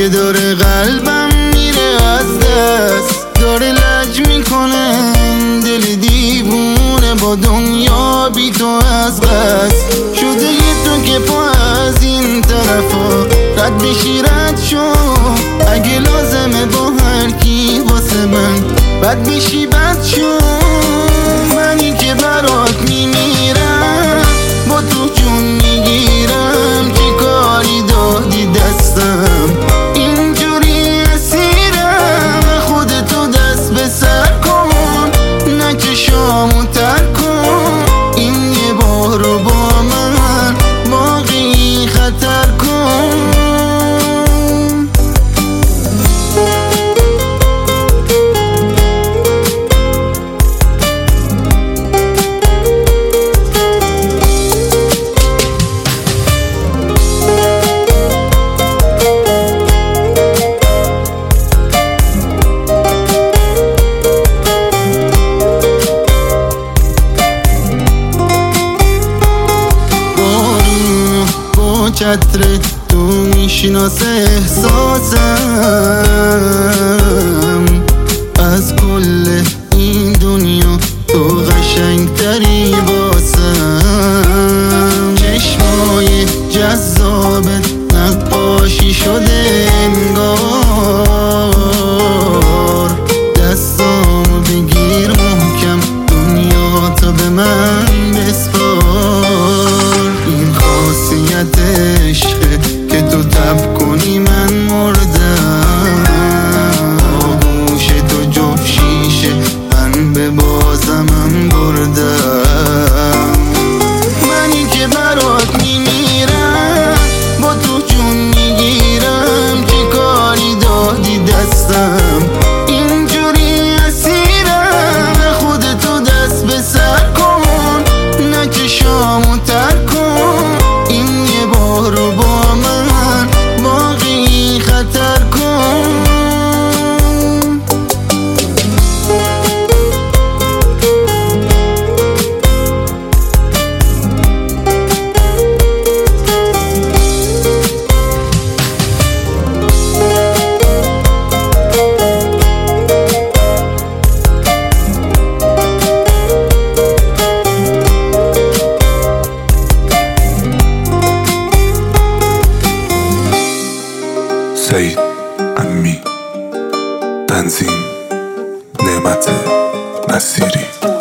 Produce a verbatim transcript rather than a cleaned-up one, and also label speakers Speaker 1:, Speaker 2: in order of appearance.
Speaker 1: که داره قلبم میره از دست، داره لج میکنه دل دیوونه با دنیا بی تو از قصد شده. یه تو که پا از این طرفا رد بشی رد شو، اگه لازمه با هر کی واسه من بد بشی بد شو. منی که برات میمیرم با تو جون میگیرم، چی کاری دادی دستم اینجوری اسیرم. خودتو دست به سر کن نه چشامو تر کن، این یه بارو با من باقی خطر کن. چتر تو میشناسه احساسم، از کل این دنیا تو قشنگتری باسم. چشمای جذابت نقاشی شده انگار، دستامو بگیر محکم دنیا تا به من بسپار. این خاصیت عشقه که تو تب کنی من مردم، آغوش تو جفت شیشه من به بازمم بردم. منی که برات میمیرم با تو جون میگیرم، چی کاری دادی دستم اینجوری اسیرم. خودتو دست به سر کن نه چشامو تر کن، این یه بارو با من باقی خطر کن.
Speaker 2: سعید امی، تنظیم نعمت نصیری.